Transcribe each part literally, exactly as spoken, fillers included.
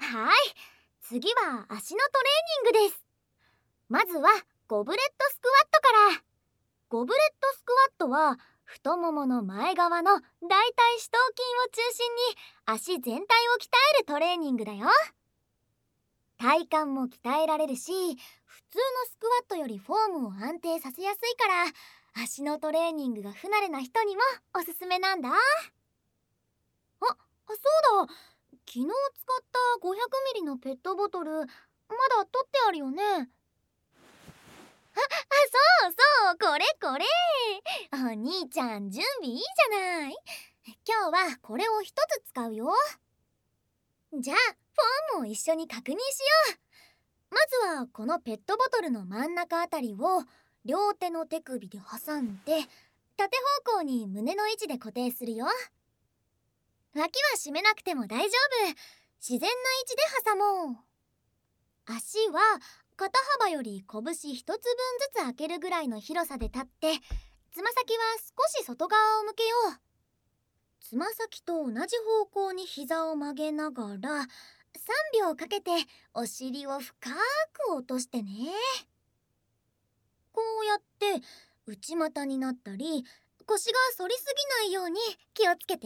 はい、次は足のトレーニングです。まずはゴブレットスクワットから。ゴブレットスクワットは太ももの前側の大腿四頭筋を中心に足全体を鍛えるトレーニングだよ。体幹も鍛えられるし、普通のスクワットよりフォームを安定させやすいから、足のトレーニングが不慣れな人にもおすすめなんだ。あ、そうだ、昨日使ったごひゃくミリのペットボトル、まだ取ってあるよね。あ、あ、そうそう、これこれ。お兄ちゃん準備いいじゃない。今日はこれを一つ使うよ。じゃあフォームを一緒に確認しよう。まずはこのペットボトルの真ん中あたりを両手の手首で挟んで、縦方向に胸の位置で固定するよ。脇は締めなくても大丈夫。自然な位置で挟もう。足は肩幅より拳一つぶんずつ開けるぐらいの広さで立って、つま先は少し外側を向けよう。つま先と同じ方向に膝を曲げながらさんびょうかけてお尻を深く落としてね。こうやって内股になったり腰が反りすぎないように気をつけて。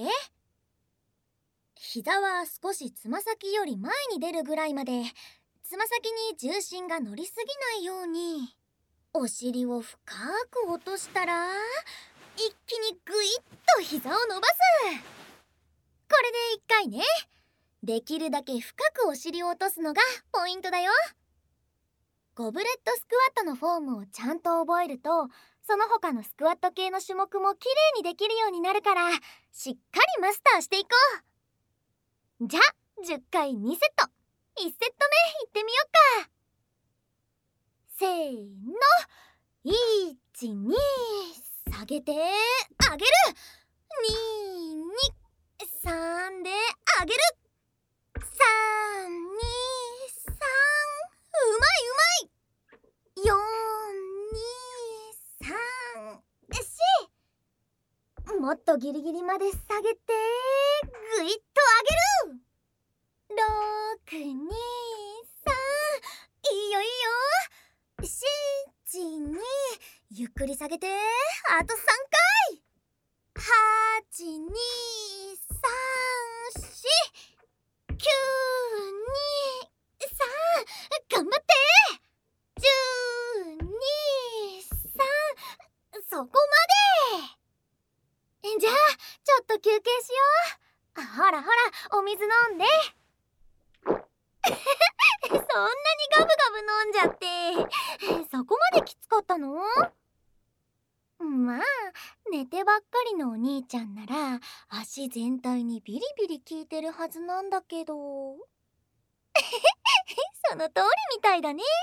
膝は少しつま先より前に出るぐらいまで、つま先に重心が乗りすぎないように。お尻を深く落としたら一気にグイッと膝を伸ばす。これでいっかいね。できるだけ深くお尻を落とすのがポイントだよ。ゴブレットスクワットのフォームをちゃんと覚えると、その他のスクワット系の種目もきれいにできるようになるから、しっかりマスターしていこう。じゃあじゅっかいにセット。いちセットめいってみよっか。せーの、いちに下げて上げる、ににさんで上げる、さんにさん、うまいうまい、よんにさんし、もっとギリギリまで下げてぐいっと上げる、ろくにさん、いいよいいよ、しちにゆっくり下げてあとさんかい、はちにさんし、きゅうにさん、頑張って、じゅうにさん、そこまで。じゃあちょっと休憩しよう。ほらほら、お水飲んで。そんなにガブガブ飲んじゃって、そこまできつかったの？まあ、寝てばっかりのお兄ちゃんなら足全体にビリビリ効いてるはずなんだけど。その通りみたいだね。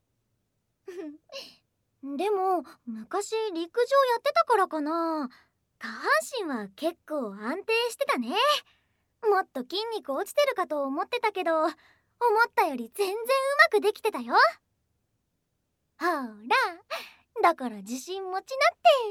でも昔陸上やってたからかな、下半身は結構安定してたね。もっと筋肉落ちてるかと思ってたけど、思ったより全然うまくできてたよ。ほら、だから自信持ちなって、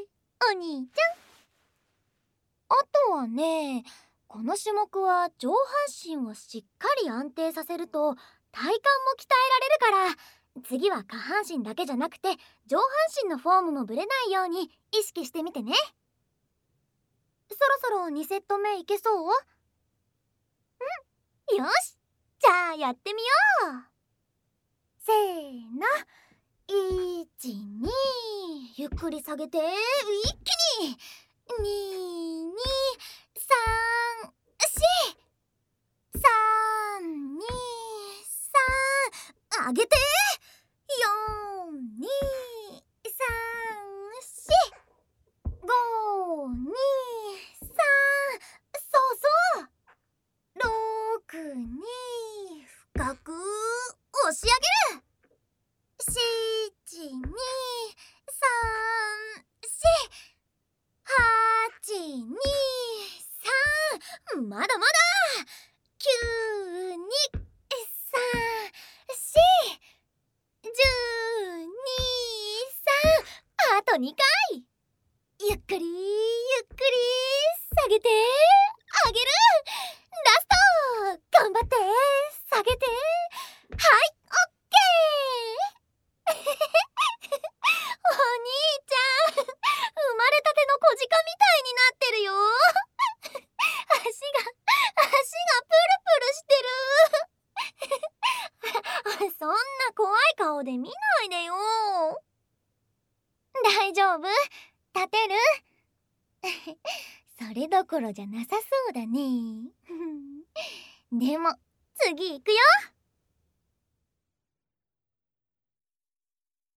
お兄ちゃん。あとはね、この種目は上半身をしっかり安定させると体幹も鍛えられるから、次は下半身だけじゃなくて上半身のフォームもぶれないように意識してみてね。そろそろにセットめいけそう？うん、よし、じゃあやってみよう。せーの、いちにゆっくり下げて一気に、ににさんし、さんにさん、上げて、よんにさんし、ごにさん、そうそう、ろくに深く押し上げる、しちにさんし、はちにさん、まだまだ、きゅうにさんし、じゅうにさん、あとにかい、ゆっくりゆっくり下げて上げる、ラスト、頑張って下げてそんな怖い顔で見ないでよ。大丈夫？立てる？それどころじゃなさそうだね。でも次行くよ。